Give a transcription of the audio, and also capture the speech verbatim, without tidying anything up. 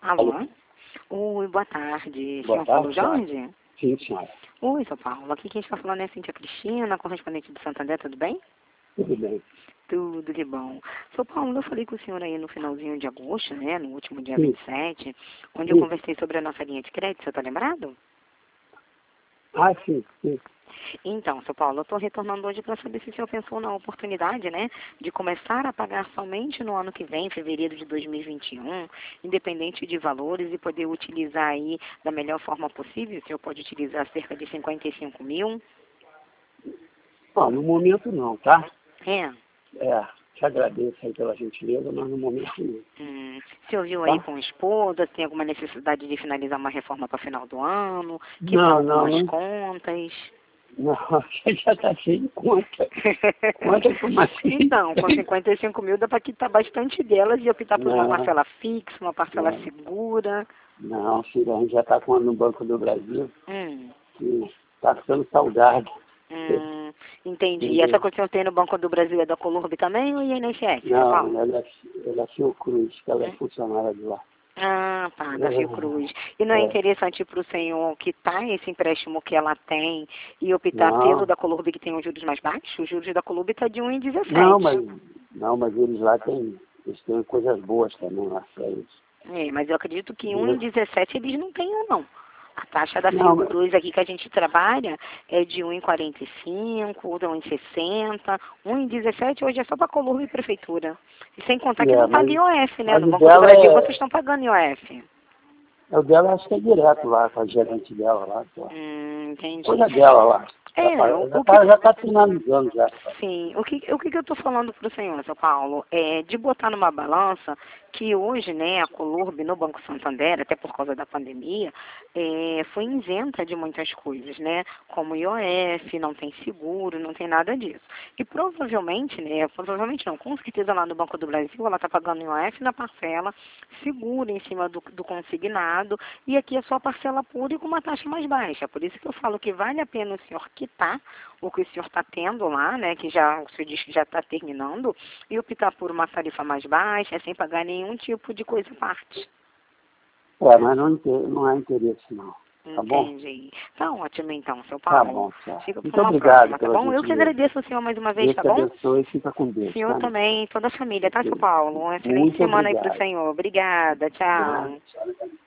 Alô? Oi, boa tarde. Boa Senhor tarde, Paulo Jorge? Sim, senhora. Oi, São Paulo. Aqui quem está falando é a Cíntia Cristina, correspondente do Santander, tudo bem? Tudo bem. Tudo de bom. São Paulo, eu falei com o senhor aí no finalzinho de agosto, né, no último dia Sim. vinte e sete, onde Sim. eu conversei sobre a nossa linha de crédito, você está lembrado? Ah, sim, sim. Então, São Paulo, eu estou retornando hoje para saber se o senhor pensou na oportunidade, né, de começar a pagar somente no ano que vem, fevereiro de dois mil e vinte e um, independente de valores, e poder utilizar aí da melhor forma possível. O senhor pode utilizar cerca de cinquenta e cinco mil. Ó, no momento não, tá? É. É, te agradeço aí pela gentileza, mas no momento não. Hum, você ouviu Tá? aí com a esposa, tem alguma necessidade de finalizar uma reforma para final do ano, quitar Não, não, algumas não. contas? Não, você já está cheio de conta. Conta como assim? Então, com cinquenta e cinco mil dá para quitar bastante delas e optar por uma Não, parcela fixa, uma parcela não, segura. não, filho, a gente já está com no Banco do Brasil Hum, e está ficando saudade. hum, entendi. E essa Entendeu? coisa que eu tenho no Banco do Brasil é da Colurb também ou I N S S, São Não, Paulo? ela, é- ela é Fiocruz, que ela é Hum? funcionária de lá. Ah, tá, da Fiocruz. E não é É, interessante para o senhor quitar esse empréstimo que ela tem e optar pelo não, da Colurb que tem os juros mais baixos? Os juros da Colurb está de não, um vírgula dezessete. mas, não, mas eles lá têm, eles têm coisas boas também lá para eles. É, mas eu acredito que um Entendeu? vírgula dezessete eles não tenham, não. A taxa da Não, mas, Fiocruz aqui que a gente trabalha é de um vírgula quarenta e cinco, de um vírgula sessenta. um vírgula dezessete hoje é só para Colurb e Prefeitura. E sem contar que é, não paga mas, I O F, né? mas No o Banco do dela Brasil vocês é, estão pagando I O F. é o dela acho que é direto lá, com a gerente dela lá. Só. Hum, entendi. Coisa dela lá. Já É, tá, o, já o que tá, já tá finalizando já. Sim, o que, o que que eu estou falando para o senhor, São Paulo, é de botar numa balança que hoje, né, a Colurb no Banco Santander, até por causa da pandemia, é, foi isenta de muitas coisas, né, como I O F, não tem seguro, não tem nada disso. E provavelmente, né, provavelmente não, com certeza lá no Banco do Brasil ela está pagando I O F na parcela, seguro em cima do, do consignado, e aqui é só parcela pura e com uma taxa mais baixa. Por isso que eu falo que vale a pena o senhor quitar o que o senhor está tendo lá, né, que já o senhor diz que já está terminando, e optar por uma tarifa mais baixa, sem pagar nenhum tipo de coisa à parte. É, mas não, inter- não há interesse não. Tá bom? Entendi. Tá ótimo então, seu Tá Paulo. bom, tchau. Fica para Muito uma obrigado próxima, tá pela bom? Eu que gentileza. agradeço o senhor mais uma vez, Deus tá te bom? abençoe e fica com Deus, Senhor tá? também, toda a família, tá, seu Paulo? Uma excelente Muito semana aí para o obrigado. senhor. Obrigada, Nada, tchau. tchau.